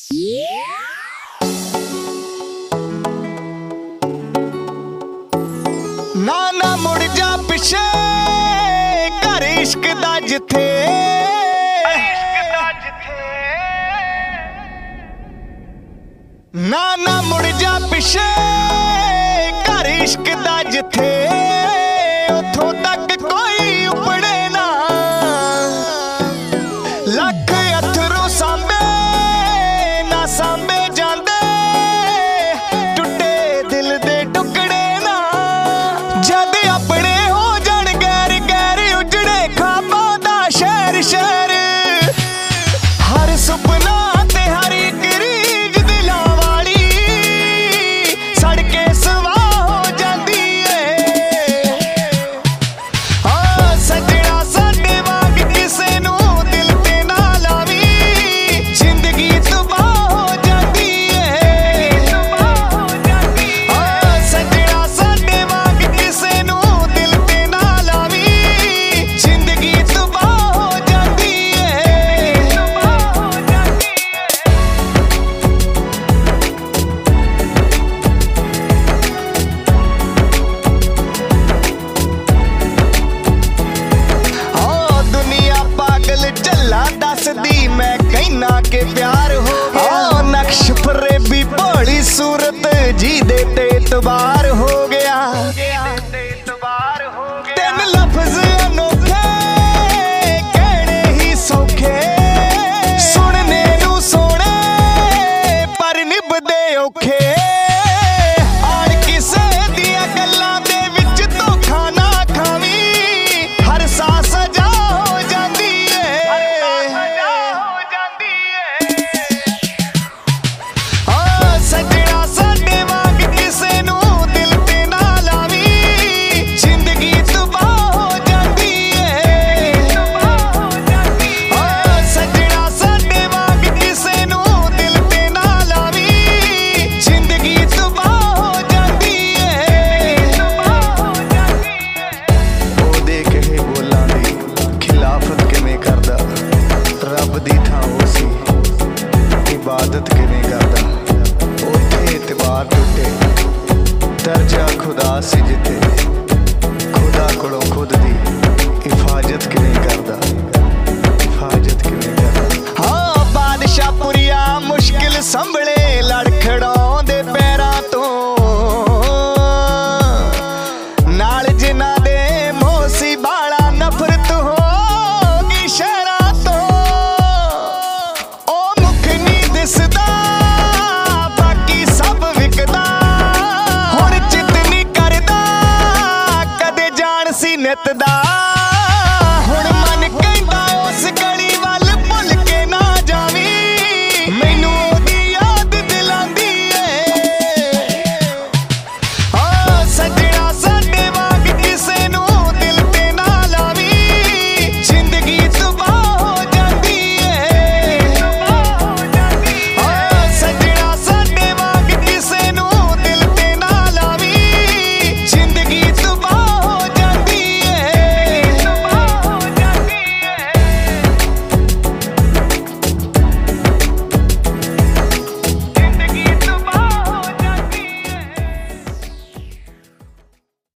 ना ना मुड़ जा पिछे घर इश्क दा जिथे ना ना मुड़ जा पिछे घर इश्क दा जिथे उथों तक कोई उपड़े ना लख अथरू सांबे ना सांबे जांदे टुटे दिल दे टुकड़े ना जद अपने हो जान गैर गैर उजड़े खाबां दा शहर शहर हर सुपना ते हर एक रीज दिलां वाली सड़के सवा हो जांदी है। सजना साडे वांग किसे नूं दिल ते ना लावी जिंदगी तबाह हो जांदी है। सजना साडे वांग किसे नूं दिल ते ना लावी जिंदगी तबाह हो जांदी है। दुनिया पागल चला दसदी मैं कहना के प्यार हो नक्श फरेबी भोली सूरत जी दे ते इतबार हो गया। तीन लफ्ज अनोखे कहने ही सौखे सुनने नू सोने पर निभदे औखे आड़ किसे दिया गल्लां दे विच धोखा ना खावी हर साह सजा हो जांदी सजना साडे वांग किसे नूं दिल ते ना लावी जिंदगी तबाह हो जांदी है। सजना साडे वांग किसे नूं दिल ते ना लावी जिंदगी तबाह हो जांदी है। ओदे कहे बोलां दी खिलाफत किवें करदा रब दी थां ओ सी इबादत किवें करदा उत्थे इतबार टुटे दर्जा खुदा सी जिते खुदा कोलों खुद दी हिफाजत किवें करदा बादशाहपुरिया मुश्किल संभले लड़खड़ाउंदे पैरां तों नाल जिन्हां दे मोसी बाला नफरत होगी शहरां तों ओ मुख नहीं दिसदा बाकी सब विकदा हुण चित नहीं करदा कदे जान सी नित दा।